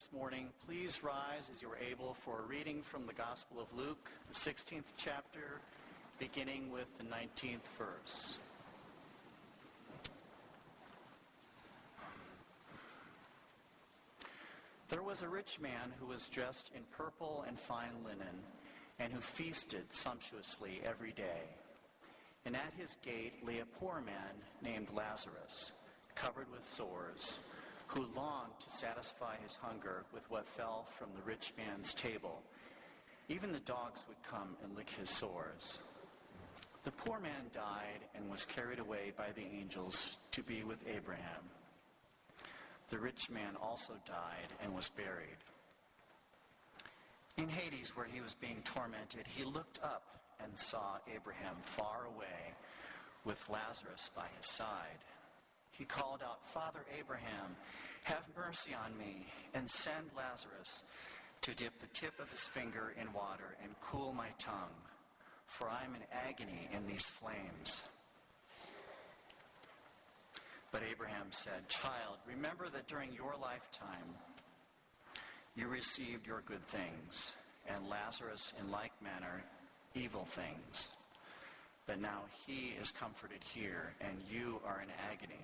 morning, please rise as you are able for a reading from the Gospel of Luke, the 16th chapter, beginning with the 19th verse. There was a rich man who was dressed in purple and fine linen, and who feasted sumptuously every day. And at his gate lay a poor man named Lazarus, covered with sores, who longed to satisfy his hunger with what fell from the rich man's table. Even the dogs would come and lick his sores. The poor man died and was carried away by the angels to be with Abraham. The rich man also died and was buried. In Hades, where he was being tormented, he looked up and saw Abraham far away with Lazarus by his side. He called out, "Father Abraham, have mercy on me, and send Lazarus to dip the tip of his finger in water and cool my tongue, for I am in agony in these flames." But Abraham said, "Child, remember that during your lifetime you received your good things, and Lazarus in like manner evil things. But now he is comforted here, and you are in agony.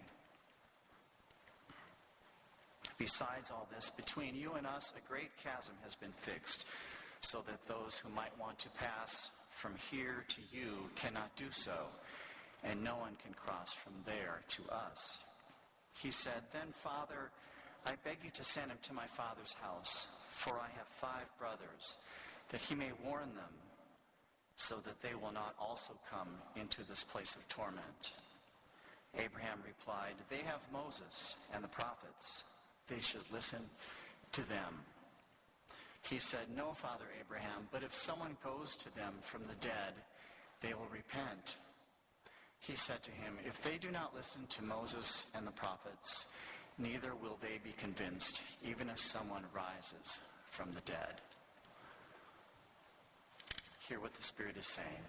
Besides all this, between you and us a great chasm has been fixed, so that those who might want to pass from here to you cannot do so, and no one can cross from there to us." He said, "Then, Father, I beg you to send him to my father's house, for I have 5 brothers, that he may warn them, so that they will not also come into this place of torment." Abraham replied, "They have Moses and the prophets. They should listen to them." He said, "No, Father Abraham, but if someone goes to them from the dead, they will repent." He said to him, "If they do not listen to Moses and the prophets, neither will they be convinced, even if someone rises from the dead." Hear what the Spirit is saying.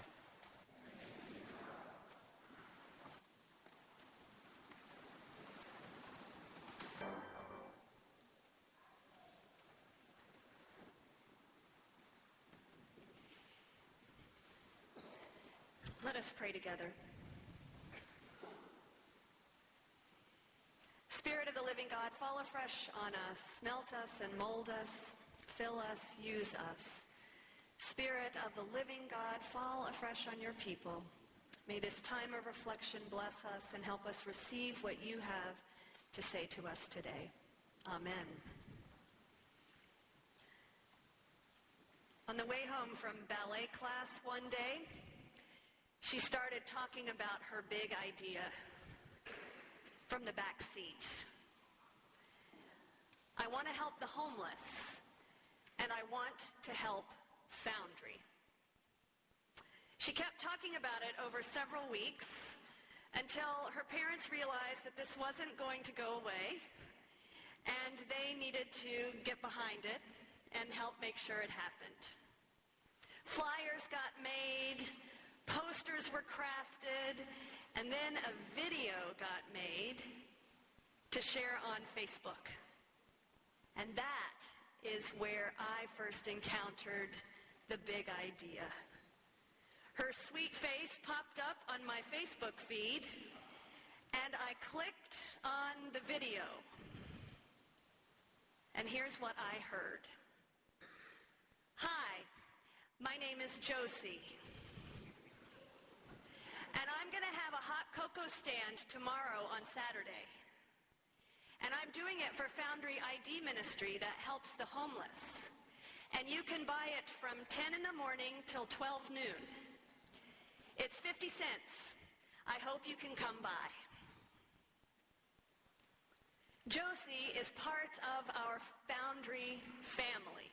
Let us pray together. Spirit of the living God, fall afresh on us, melt us and mold us, fill us, use us. Spirit of the living God, fall afresh on your people. May this time of reflection bless us and help us receive what you have to say to us today. Amen. On the way home from ballet class one day, she started talking about her big idea from the back seat. "I want to help the homeless, and I want to help Foundry." She kept talking about it over several weeks until her parents realized that this wasn't going to go away, and they needed to get behind it and help make sure it happened. Flyers got made, posters were crafted, and then a video got made to share on Facebook. And that is where I first encountered the big idea. Her sweet face popped up on my Facebook feed, and I clicked on the video. And here's what I heard. "Hi, my name is Josie. And I'm going to have a hot cocoa stand tomorrow on Saturday. And I'm doing it for Foundry ID Ministry that helps the homeless. And you can buy it from 10 in the morning till 12 noon. It's 50 cents. I hope you can come by." Josie is part of our Foundry family.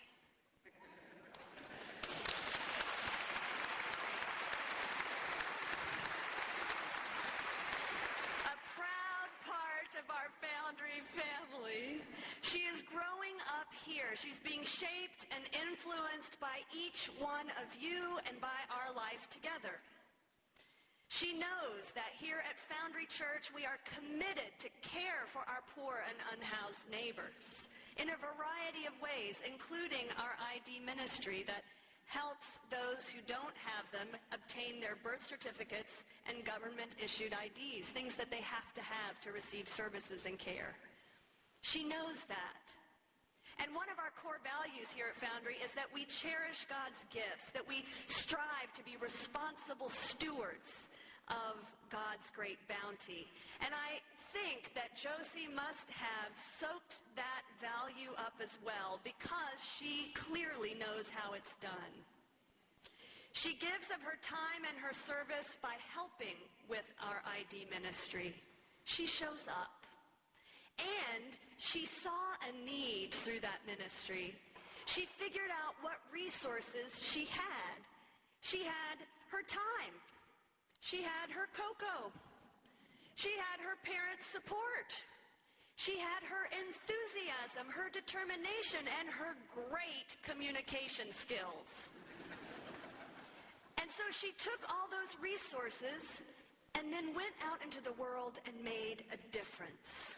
Of our Foundry family. She is growing up here. She's being shaped and influenced by each one of you and by our life together. She knows that here at Foundry Church we are committed to care for our poor and unhoused neighbors. in a variety of ways, including our ID ministry that helps those who don't have them obtain their birth certificates and government-issued IDs, things that they have to receive services and care. She knows that. And one of our core values here at Foundry is that we cherish God's gifts, that we strive to be responsible stewards of God's great bounty. And I think that Josie must have soaked that value up as well, because she clearly knows how it's done. She gives of her time and her service by helping with our ID ministry. She shows up. And she saw a need through that ministry. She figured out what resources she had. She had her time. She had her cocoa. She had her parents' support. She had her enthusiasm, her determination, and her great communication skills. And so she took all those resources and then went out into the world and made a difference.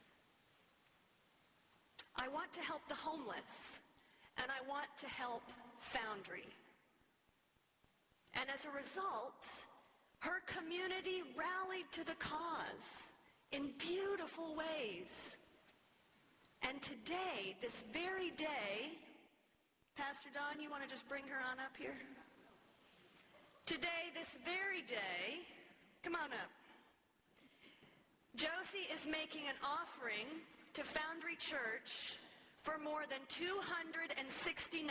I want to help the homeless, and I want to help Foundry. And as a result, her community rallied to the cause in beautiful ways. And today, this very day, Pastor Don, you want to just bring her on up here? Today, this very day, come on up. Josie is making an offering to Foundry Church for more than $269.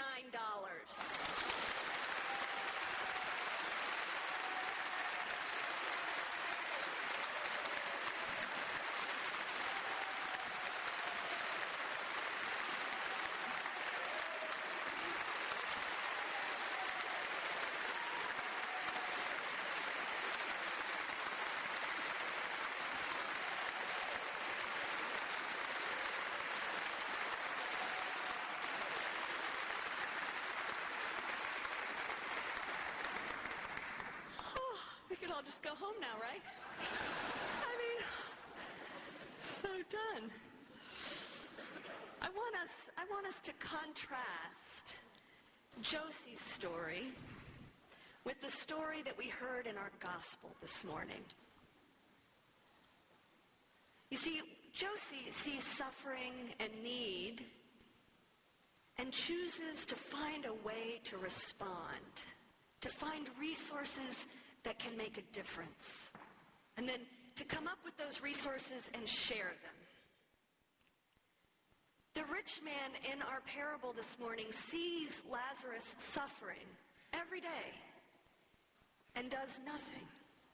We could all just go home now, right? I mean, so done. I want us to contrast Josie's story with the story that we heard in our gospel this morning. You see, Josie sees suffering and need and chooses to find a way to respond, to find resources that can make a difference, and then to come up with those resources and share them. The rich man in our parable this morning sees Lazarus suffering every day and does nothing.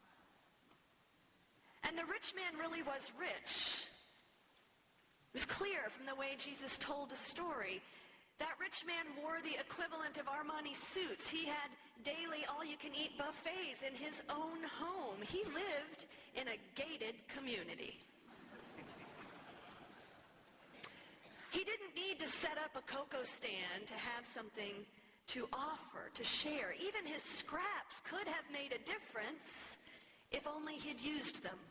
And the rich man really was rich. It was clear from the way Jesus told the story. That rich man wore the equivalent of Armani suits. He had daily all-you-can-eat buffets in his own home. He lived in a gated community. He didn't need to set up a cocoa stand to have something to offer, to share. Even his scraps could have made a difference if only he'd used them.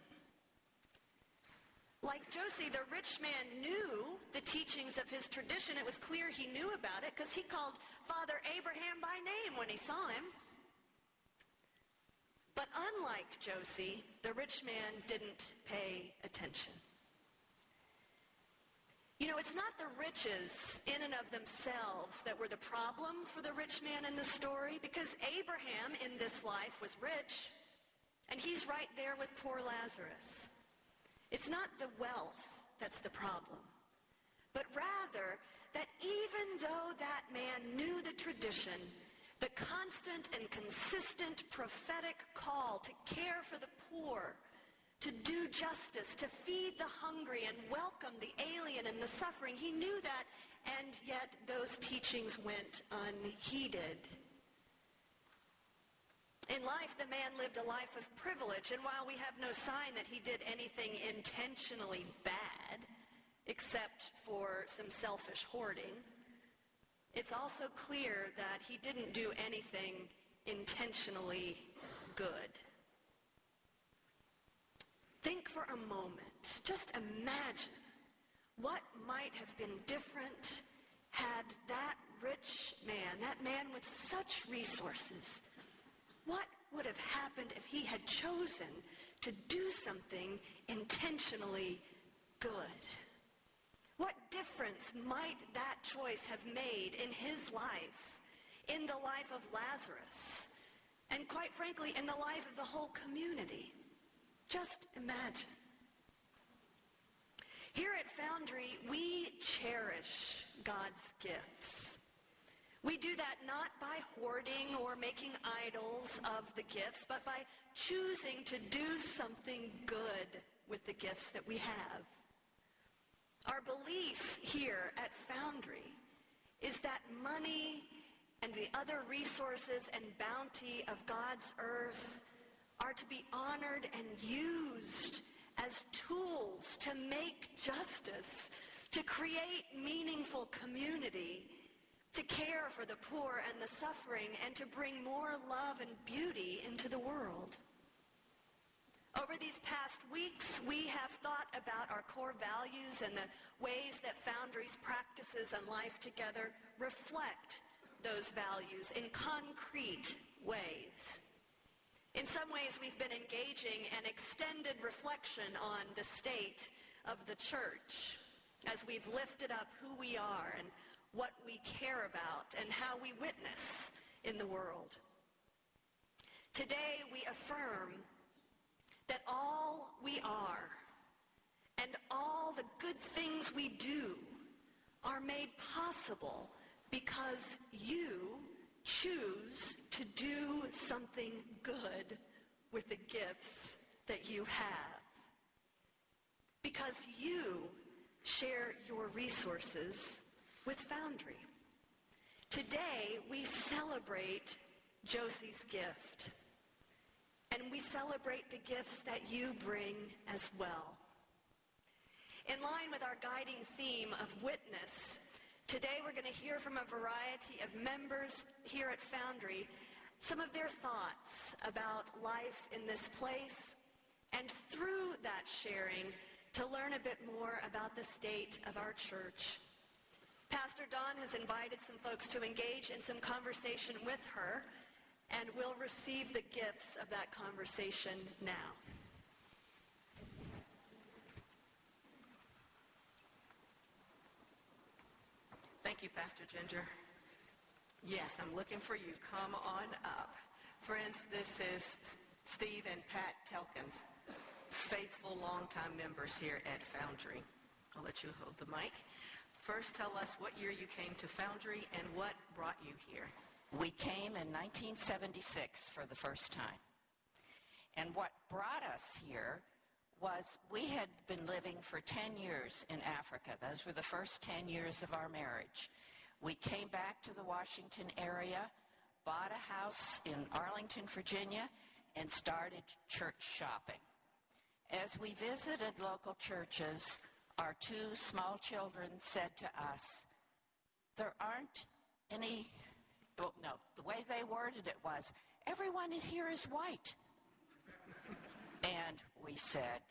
Like Josie, the rich man knew the teachings of his tradition. It was clear he knew about it because he called Father Abraham by name when he saw him. But unlike Josie, the rich man didn't pay attention. You know, it's not the riches in and of themselves that were the problem for the rich man in the story, because Abraham in this life was rich, and he's right there with poor Lazarus. It's not the wealth that's the problem, but rather that even though that man knew the tradition, the constant and consistent prophetic call to care for the poor, to do justice, to feed the hungry and welcome the alien and the suffering, he knew that, and yet those teachings went unheeded. In life, the man lived a life of privilege, and while we have no sign that he did anything intentionally bad, except for some selfish hoarding, it's also clear that he didn't do anything intentionally good. Think for a moment, just imagine What might have been different had that rich man, that man with such resources, what would have happened if he had chosen to do something intentionally good? What difference might that choice have made in his life, in the life of Lazarus, and quite frankly, in the life of the whole community? Just imagine. Here at Foundry, we cherish God's gifts. We do that not by hoarding or making idols of the gifts, but by choosing to do something good with the gifts that we have. Our belief here at Foundry is that money and the other resources and bounty of God's earth are to be honored and used as tools to make justice, to create meaningful community, to care for the poor and the suffering, and to bring more love and beauty into the world. Over these past weeks, we have thought about our core values and the ways that Foundry's practices and life together reflect those values in concrete ways. In some ways, we've been engaging an extended reflection on the state of the church as we've lifted up who we are and what we care about and how we witness in the world. Today, we affirm that all we are and all the good things we do are made possible because you choose to do something good with the gifts that you have. Because you share your resources with Foundry. Today, we celebrate Josie's gift. And we celebrate the gifts that you bring as well. In line with our guiding theme of witness, today we're going to hear from a variety of members here at Foundry some of their thoughts about life in this place, and through that sharing, to learn a bit more about the state of our church. Pastor Don has invited some folks to engage in some conversation with her, and we'll receive the gifts of that conversation now. Thank you, Pastor Ginger. Yes, I'm looking for you. Come on up. Friends, this is Steve and Pat Telkins, faithful longtime members here at Foundry. I'll let you hold the mic. First, tell us what year you came to Foundry and what brought you here. We came in 1976 for the first time. And what brought us here was we had been living for 10 years in Africa. Those were the first 10 years of our marriage. We came back to the Washington area, bought a house in Arlington, Virginia, and started church shopping. As we visited local churches, our two small children said to us, there aren't any, well, no, the way they worded it was, everyone here is white. And we said,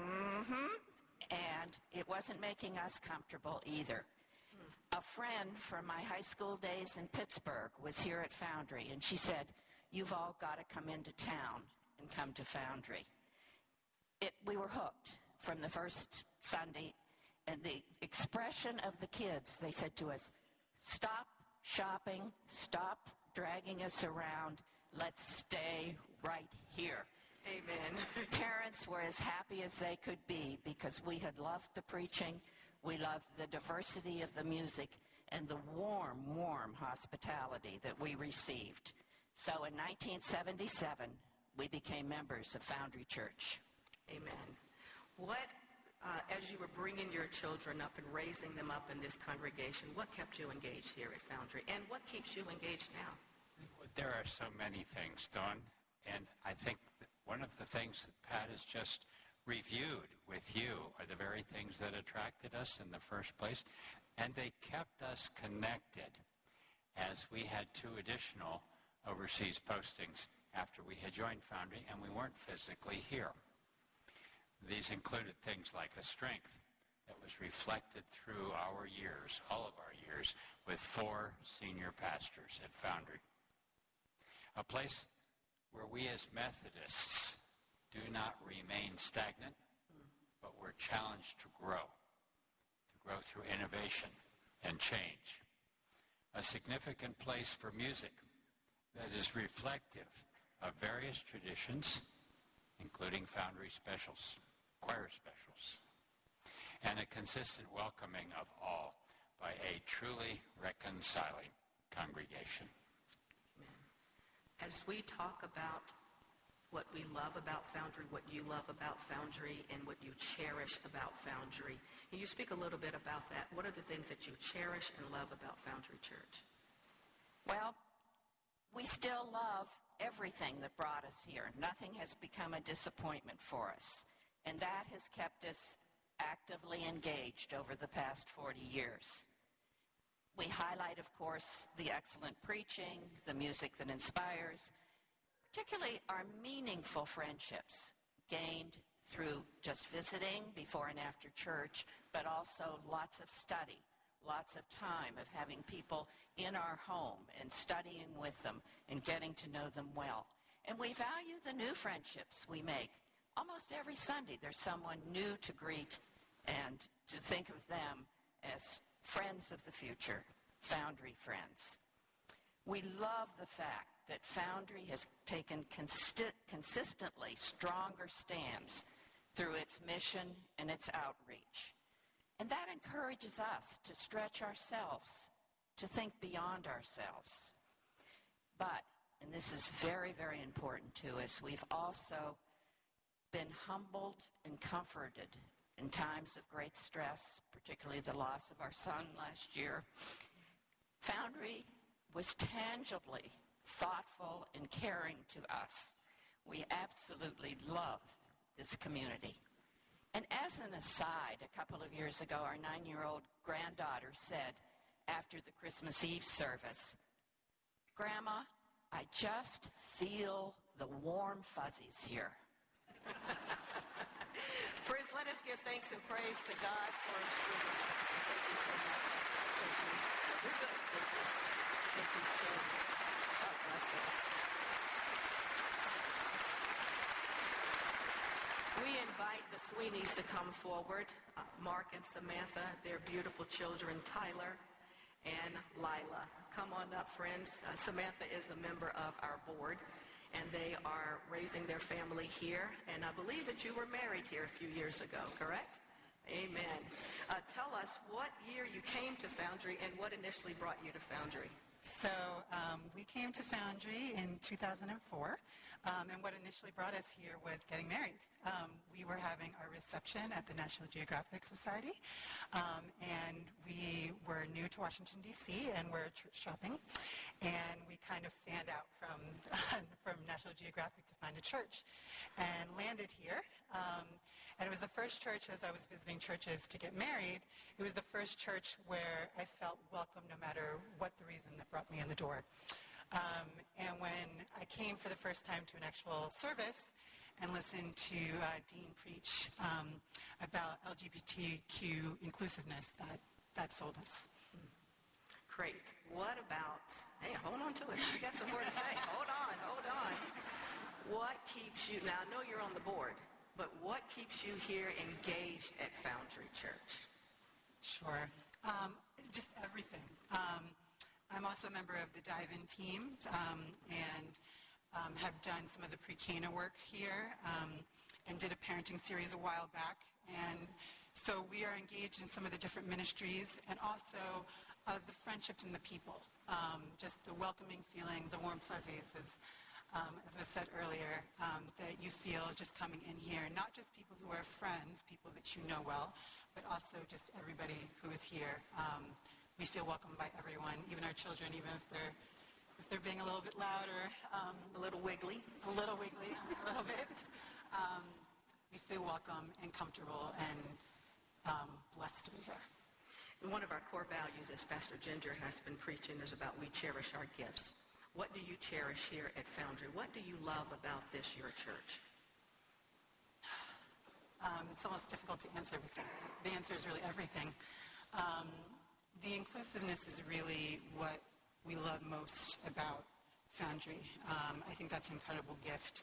and it wasn't making us comfortable either. A friend from my high school days in Pittsburgh was here at Foundry, and she said, you've all got to come into town and come to Foundry. We were hooked from the first Sunday, and the expression of the kids, they said to us, stop shopping, stop dragging us around, let's stay right here. Amen. Parents were as happy as they could be because we had loved the preaching, we loved the diversity of the music, and the warm, warm hospitality that we received. So in 1977, we became members of Foundry Church. Amen. What, as you were bringing your children up and raising them up in this congregation, what kept you engaged here at Foundry, and what keeps you engaged now? There are so many things, Dawn, and I think that one of the things that Pat has just reviewed with you are the very things that attracted us in the first place, and they kept us connected as we had 2 additional overseas postings after we had joined Foundry, and we weren't physically here. These included things like a strength that was reflected through our years, all of our years, with 4 senior pastors at Foundry. A place where we as Methodists do not remain stagnant, but we're challenged to grow through innovation and change. A significant place for music that is reflective of various traditions, including Foundry specials, choir specials, and a consistent welcoming of all by a truly reconciling congregation. As we talk about what we love about Foundry, what you love about Foundry, and what you cherish about Foundry, can you speak a little bit about that? What are the things that you cherish and love about Foundry Church? Well, we still love everything that brought us here. Nothing has become a disappointment for us, and that has kept us actively engaged over the past 40 years. We highlight, of course, the excellent preaching, the music that inspires, particularly our meaningful friendships gained through just visiting before and after church, but also lots of study, lots of time of having people in our home and studying with them and getting to know them well. And we value the new friendships we make. Almost every Sunday there's someone new to greet and to think of them as friends of the future, Foundry friends. We love the fact that Foundry has taken consistently stronger stands through its mission and its outreach. And that encourages us to stretch ourselves, to think beyond ourselves. But, and this is very, very important to us, we've also been humbled and comforted in times of great stress, particularly the loss of our son last year. Foundry was tangibly thoughtful and caring to us. We absolutely love this community. And as an aside, a couple of years ago, our 9-year-old granddaughter said after the Christmas Eve service, "Grandma, I just feel the warm fuzzies here." Friends, let us give thanks and praise to God for Thank you so much. Thank you. You're good. Thank you so much. God bless you. We invite the Sweeneys to come forward. Mark and Samantha, their beautiful children, Tyler and Lila. Come on up, friends. Samantha is a member of our board, and they are raising their family here. And I believe that you were married here a few years ago, correct? Amen. Tell us what year you came to Foundry and what initially brought you to Foundry. So we came to Foundry in 2004, and what initially brought us here was getting married. We were having our reception at the National Geographic Society, and we were new to Washington, D.C., and were church shopping, and we kind of fanned out from National Geographic to find a church, and landed here. And it was the first church, as I was visiting churches to get married, it was the first church where I felt welcome no matter what the reason that brought me in the door. And when I came for the first time to an actual service and listened to Dean preach about LGBTQ inclusiveness, that sold us. Great. What about, hey, hold on to it. You got some more to say. Hold on. What keeps you, now I know you're on the board, but what keeps you here engaged at Foundry Church? Sure. Just everything. I'm also a member of the Dive-In team and have done some of the pre-Cana work here and did a parenting series a while back. And so we are engaged in some of the different ministries and also the friendships and the people. Just the welcoming feeling, the warm fuzzies, as was said earlier, that you feel just coming in here, not just people who are friends, people that you know well, but also just everybody who is here. We feel welcomed by everyone, even our children, even if they're being a little bit louder. A little wiggly. A little wiggly, a little bit. We feel welcome and comfortable and blessed to be here. And one of our core values, as Pastor Ginger has been preaching, is about we cherish our gifts. What do you cherish here at Foundry? What do you love about this, your church? It's almost difficult to answer because the answer is really everything. The inclusiveness is really what we love most about Foundry. I think that's an incredible gift.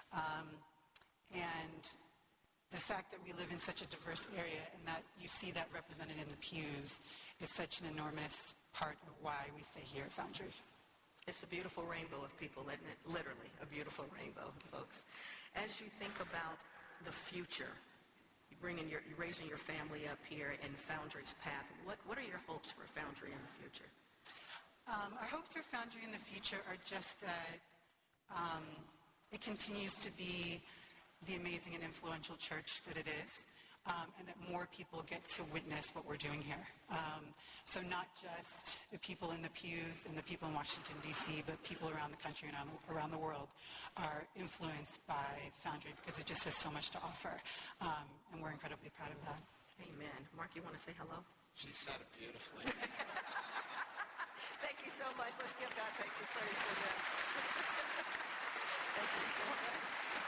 And the fact that we live in such a diverse area and that you see that represented in the pews is such an enormous part of why we stay here at Foundry. It's a beautiful rainbow of people, isn't it? Literally, a beautiful rainbow, folks. As you think about the future, you're raising your family up here in Foundry's path, what are your hopes for Foundry in the future? Our hopes for Foundry in the future are just that it continues to be the amazing and influential church that it is, and that more people get to witness what we're doing here. So not just the people in the pews and the people in Washington, D.C., but people around the country and around the world are influenced by Foundry because it just has so much to offer, and we're incredibly proud of that. Amen. Mark, you want to say hello? She said it beautifully. Thank you so much. Let's give God thanks and praise for that. Thank you so much.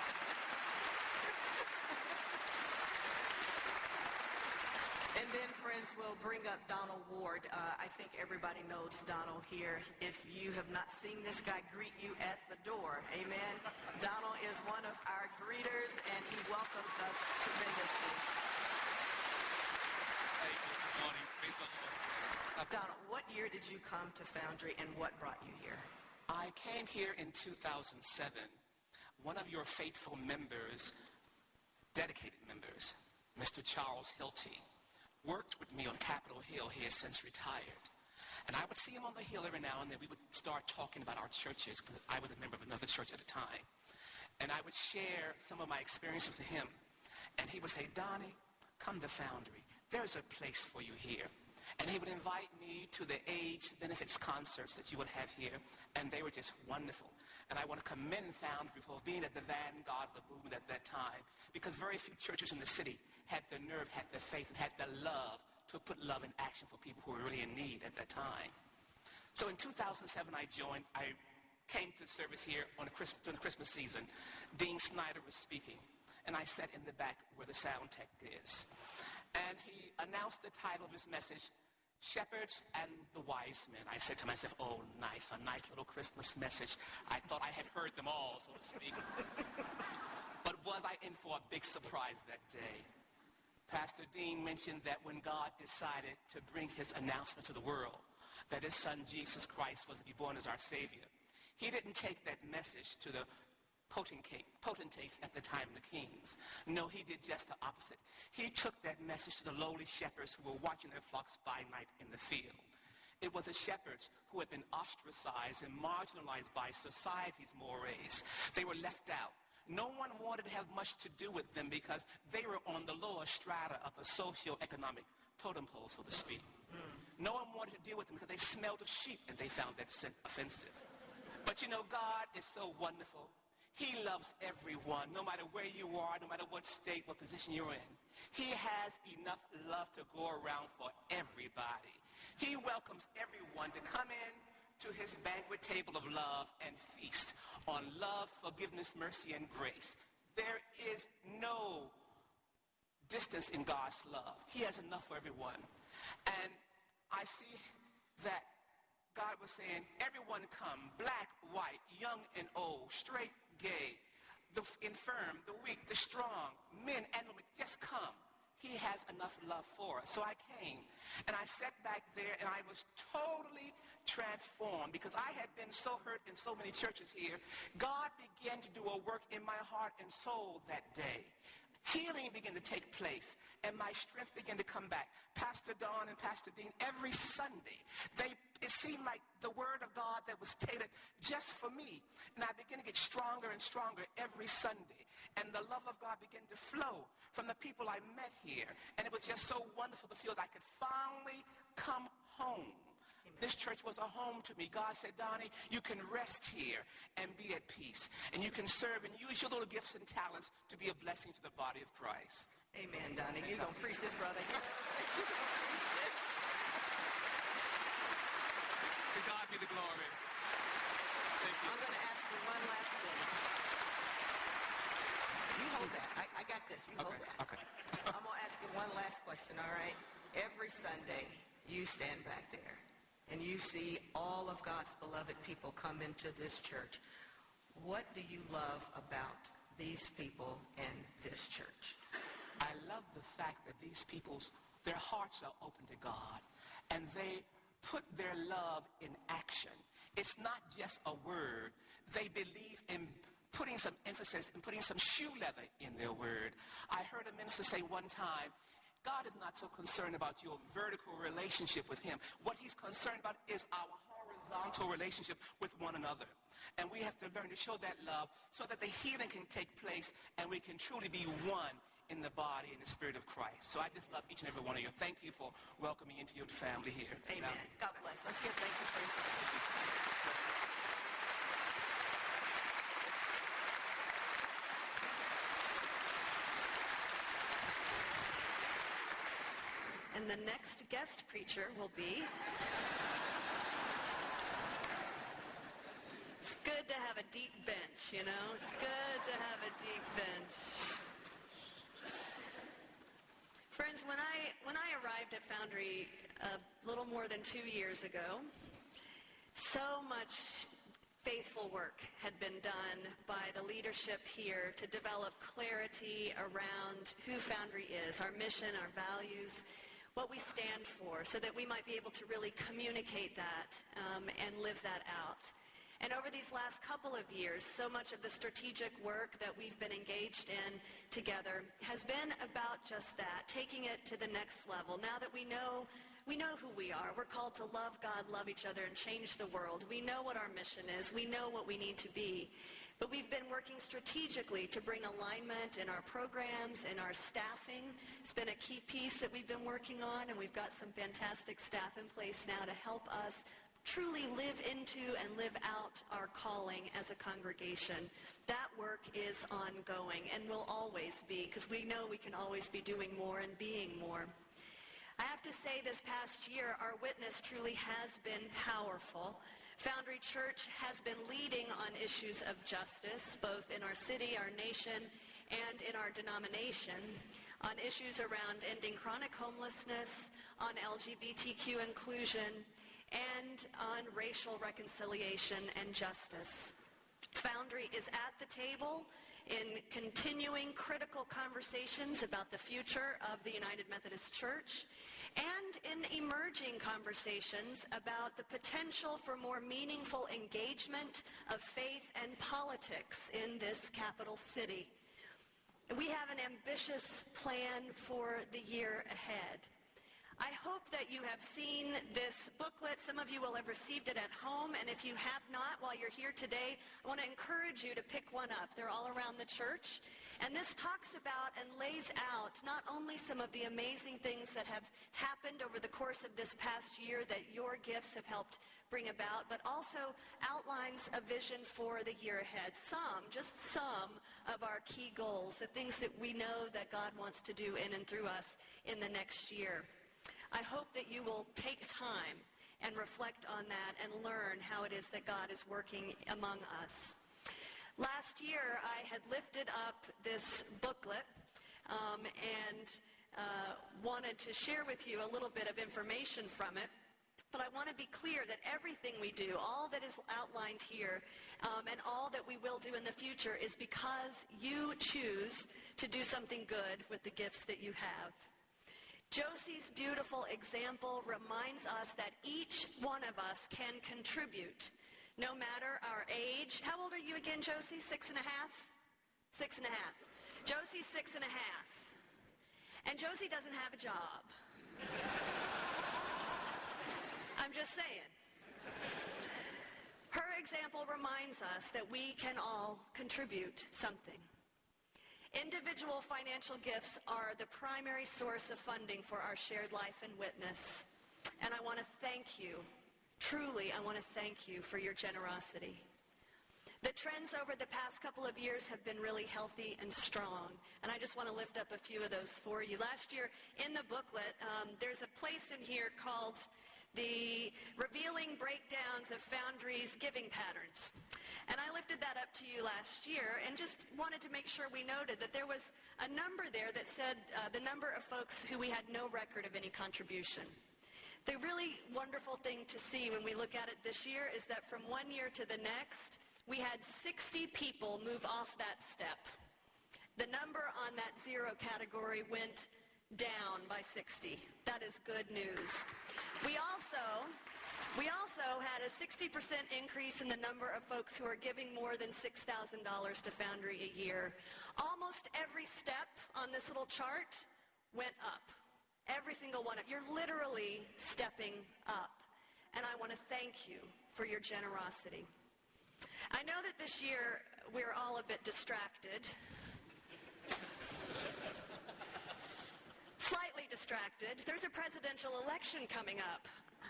And then, friends, we'll bring up Donald Ward. I think everybody knows Donald here. If you have not seen this guy greet you at the door, amen. Donald is one of our greeters, and he welcomes us tremendously. Hey, good morning. Praise the Lord. Donald, what year did you come to Foundry, and what brought you here? I came here in 2007. One of your faithful members, dedicated members, Mr. Charles Hilty, worked with me on Capitol Hill. He has since retired. And I would see him on the Hill every now and then. We would start talking about our churches, because I was a member of another church at the time. And I would share some of my experiences with him. And he would say, Donnie, come to Foundry. There's a place for you here. And he would invite me to the AIDS benefits concerts that you would have here. And they were just wonderful. And I want to commend Foundry for being at the vanguard of the movement at that time, because very few churches in the city had the nerve, had the faith, and had the love to put love in action for people who were really in need at that time. So in 2007, I joined. I came to service here during the Christmas season. Dean Snyder was speaking, and I sat in the back where the sound tech is. And he announced the title of his message, Shepherds and the Wise Men. I said to myself, oh, nice, a nice little Christmas message. I thought I had heard them all, so to speak. But was I in for a big surprise that day? Pastor Dean mentioned that when God decided to bring his announcement to the world, that his son Jesus Christ was to be born as our Savior, he didn't take that message to the potentates at the time of the kings. No, he did just the opposite. He took that message to the lowly shepherds who were watching their flocks by night in the field. It was the shepherds who had been ostracized and marginalized by society's mores. They were left out. No one wanted to have much to do with them because they were on the lower strata of the socio-economic totem pole, so to speak. No one wanted to deal with them because they smelled of sheep and they found that offensive. But you know, God is so wonderful. He loves everyone, no matter where you are, no matter what state, what position you're in. He has enough love to go around for everybody. He welcomes everyone to come in to his banquet table of love and feast on love, forgiveness, mercy, and grace. There is no distance in God's love. He has enough for everyone. And I see that God was saying, everyone come, black, white, young and old, straight, gay, the infirm, the weak, the strong, men and women, just come. He has enough love for us. So I came, and I sat back there, and I was totally transformed because I had been so hurt in so many churches here. God began to do a work in my heart and soul that day. Healing began to take place, and my strength began to come back. Pastor Don and Pastor Dean, every Sunday, it seemed like the word of God that was tailored just for me. And I began to get stronger and stronger every Sunday. And the love of God began to flow from the people I met here. And it was just so wonderful to feel that I could finally come home. This church was a home to me. God said, Donnie, you can rest here and be at peace. And you can serve and use your little gifts and talents to be a blessing to the body of Christ. Amen, Donnie. You're going to preach this, brother. To God be the glory. Thank you. I'm going to ask you one last thing. You hold that. I got this. You hold that. Okay. I'm going to ask you one last question, all right? Every Sunday, you stand back there, and you see all of God's beloved people come into this church. What do you love about these people and this church? I love the fact that these their hearts are open to God, and they put their love in action. It's not just a word. They believe in putting some emphasis and putting some shoe leather in their word. I heard a minister say one time, God is not so concerned about your vertical relationship with him. What he's concerned about is our horizontal relationship with one another. And we have to learn to show that love so that the healing can take place and we can truly be one in the body and the spirit of Christ. So I just love each and every one of you. Thank you for welcoming me into your family here. Amen. God bless. Let's give thanks and praise to God. And the next guest preacher will be... It's good to have a deep bench, you know? It's good to have a deep bench. Friends, when I arrived at Foundry a little more than 2 years ago, so much faithful work had been done by the leadership here to develop clarity around who Foundry is, our mission, our values, what we stand for, so that we might be able to really communicate that and live that out. And over these last couple of years, so much of the strategic work that we've been engaged in together has been about just that, taking it to the next level. Now that we know who we are. We're called to love God, love each other, and change the world. We know what our mission is. We know what we need to be. But we've been working strategically to bring alignment in our programs, in our staffing. It's been a key piece that we've been working on, and we've got some fantastic staff in place now to help us truly live into and live out our calling as a congregation. That work is ongoing and will always be, because we know we can always be doing more and being more. I have to say, this past year, our witness truly has been powerful. Foundry Church has been leading on issues of justice, both in our city, our nation, and in our denomination, on issues around ending chronic homelessness, on LGBTQ inclusion, and on racial reconciliation and justice. Foundry is at the table in continuing critical conversations about the future of the United Methodist Church and in emerging conversations about the potential for more meaningful engagement of faith and politics in this capital city. We have an ambitious plan for the year ahead. I hope that you have seen this booklet. Some of you will have received it at home, and if you have not, while you're here today, I want to encourage you to pick one up. They're all around the church, and this talks about and lays out not only some of the amazing things that have happened over the course of this past year that your gifts have helped bring about, but also outlines a vision for the year ahead. Just some of our key goals, the things that we know that God wants to do in and through us in the next year. I hope that you will take time and reflect on that and learn how it is that God is working among us. Last year, I had lifted up this booklet and wanted to share with you a little bit of information from it. But I want to be clear that everything we do, all that is outlined here, and all that we will do in the future is because you choose to do something good with the gifts that you have. Josie's beautiful example reminds us that each one of us can contribute, no matter our age. How old are you again, Josie? 6 and a half? 6 and a half. Josie's 6 and a half. And Josie doesn't have a job. I'm just saying. Her example reminds us that we can all contribute something. Individual financial gifts are the primary source of funding for our shared life and witness. And I want to thank you, truly, I want to thank you for your generosity. The trends over the past couple of years have been really healthy and strong, and I just want to lift up a few of those for you. Last year, in the booklet, there's a place in here called the revealing breakdowns of Foundry's giving patterns. And I lifted that up to you last year and just wanted to make sure we noted that there was a number there that said the number of folks who we had no record of any contribution. The really wonderful thing to see when we look at it this year is that from one year to the next, we had 60 people move off that step. The number on that zero category went down by 60. That is good news. We also had a 60% increase in the number of folks who are giving more than $6,000 to Foundry a year. Almost every step on this little chart went up. Every single one of you. You're literally stepping up. And I want to thank you for your generosity. I know that this year we're all a bit distracted. Slightly distracted. There's a presidential election coming up.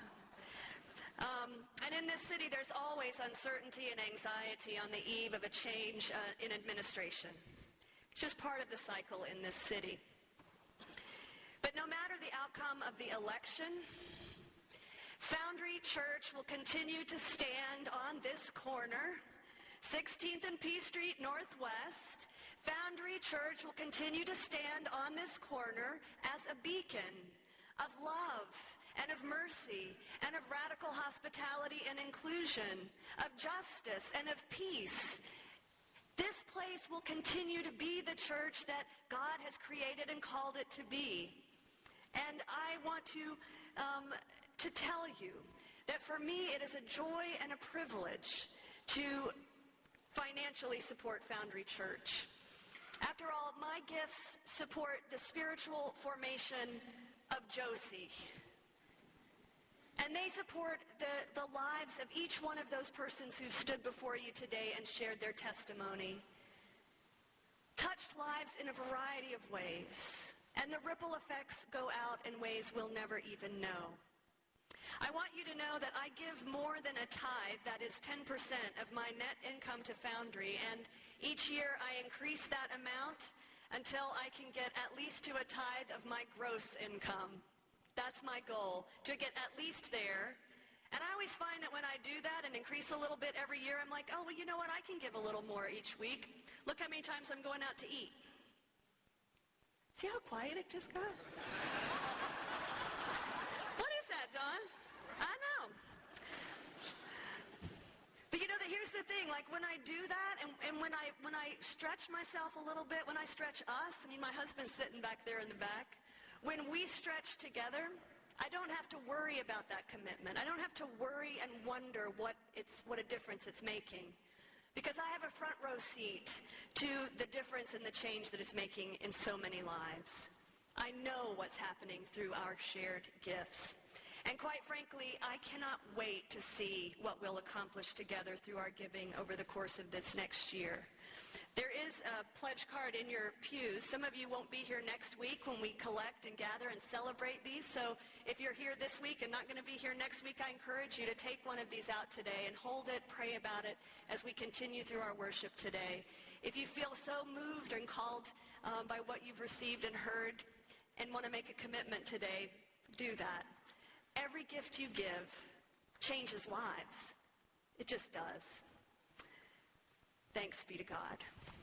And in this city, there's always uncertainty and anxiety on the eve of a change in administration. It's just part of the cycle in this city. But no matter the outcome of the election, Foundry Church will continue to stand on this corner, 16th and P Street Northwest. Foundry Church will continue to stand on this corner as a beacon of love and of mercy and of radical hospitality and inclusion, of justice and of peace. This place will continue to be the church that God has created and called it to be. And I want to tell you that for me it is a joy and a privilege to financially support Foundry Church. After all, my gifts support the spiritual formation of Josie. And they support the lives of each one of those persons who stood before you today and shared their testimony. Touched lives in a variety of ways. And the ripple effects go out in ways we'll never even know. I want you to know that I give more than a tithe, that is 10% of my net income to Foundry, and each year I increase that amount until I can get at least to a tithe of my gross income. That's my goal, to get at least there. And I always find that when I do that and increase a little bit every year, I'm like, oh, well, you know what? I can give a little more each week. Look how many times I'm going out to eat. See how quiet it just got? What is that, Don? I know. But you know that here's the thing, like when I do that and when I stretch myself a little bit, when I stretch us, I mean my husband's sitting back there in the back, when we stretch together, I don't have to worry about that commitment. I don't have to worry and wonder what a difference it's making. Because I have a front row seat to the difference and the change that it's making in so many lives. I know what's happening through our shared gifts. And quite frankly, I cannot wait to see what we'll accomplish together through our giving over the course of this next year. There is a pledge card in your pews. Some of you won't be here next week when we collect and gather and celebrate these. So if you're here this week and not going to be here next week, I encourage you to take one of these out today and hold it, pray about it as we continue through our worship today. If you feel so moved and called by what you've received and heard and want to make a commitment today, do that. Every gift you give changes lives. It just does. Thanks be to God.